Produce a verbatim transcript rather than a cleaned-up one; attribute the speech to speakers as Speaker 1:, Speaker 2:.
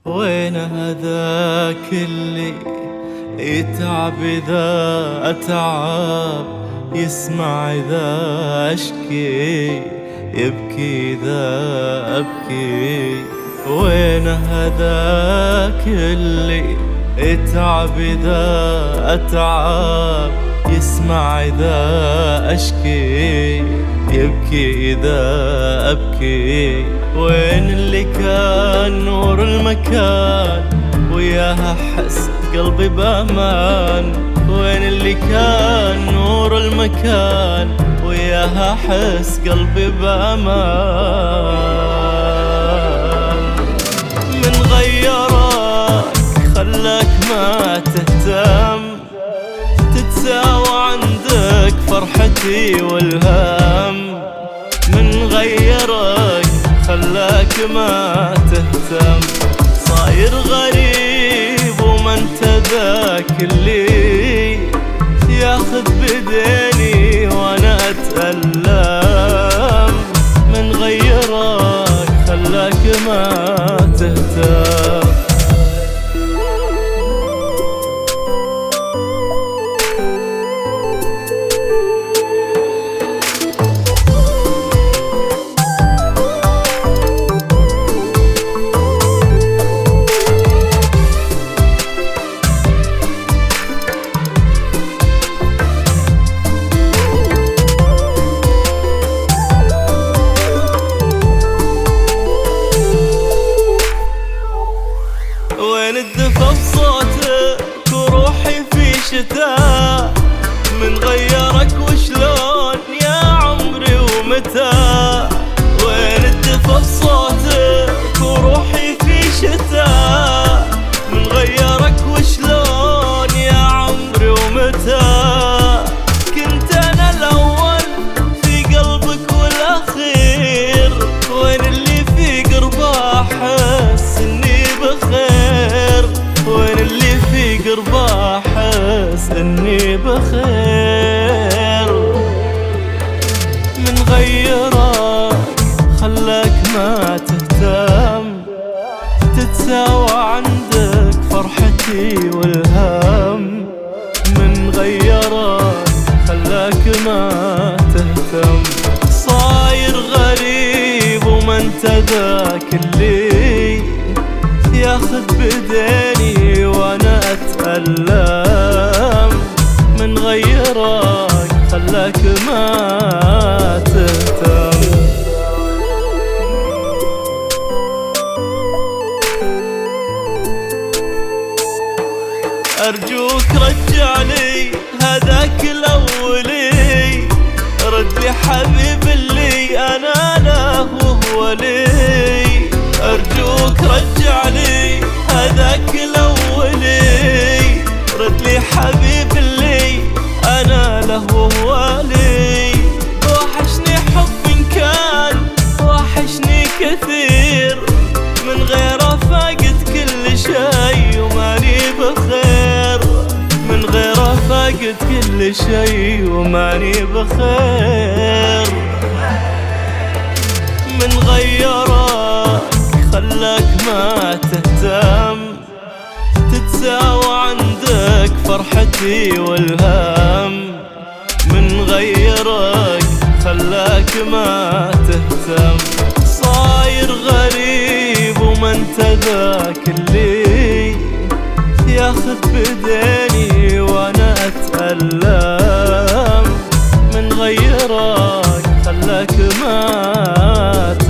Speaker 1: وين هذاك اللي يتعب إذا أتعب، يسمع إذا أشكي، يبكي إذا أبكي. وين هذاك اللي يتعب إذا أتعب، يسمع إذا أشكي، يبكي إذا أبكي. وين اللي كان نور المكان وياها حس قلبي بأمان؟ وين اللي كان نور المكان وياها حس قلبي بأمان؟ من غيرك خلاك ما تهتم، تتساوى عندك فرحتي والهم. من غيرك خلاك ما تهتم، صاير غريب وما انت ذاك اللي ياخذ بديني وانا اتألم. من غيرك خلاك ما تهتم. وين الدفا بصوتك وروحي في شتاء؟ من غيرك وشلون يا عمري ومتى؟ وين الدفا بصوتك وروحي في شتاء؟ من غيرك وشلون يا عمري ومتى؟ كنت انا الاول في قلبك والاخير، وين اللي في قربه احس اني بخير؟ وين اللي في قربه احس اني بخير؟ من غيرك خلاك ما تهتم، تتساوى عندك فرحتي والهم. من غيرك خلاك ما تهتم، صاير غريب وما انت ذاك اللي ياخذ بديني وانا اتألم. من غيرك خلاك ما تهتم. أرجوك رجعني هذاك الأولي، رد لي حبيب اللي أنا له وهو لي. أرجوك رجعني هذاك الأولي، رد لي حبيب اللي أنا له وهو لي. وحشني حب كان وحشني كثير، من غيره فاقد كل شي وماني بخير. من غيره فاقد كل شي وماني بخير. من غيرك خلاك ما تهتم، تتساوى عندك فرحتي والهم. من غيرك خلاك ما تهتم، صاير غريب وما انت ذاك اللي ياخذ بديني وانا اتألم. من غيرك خلاك ما تهتم.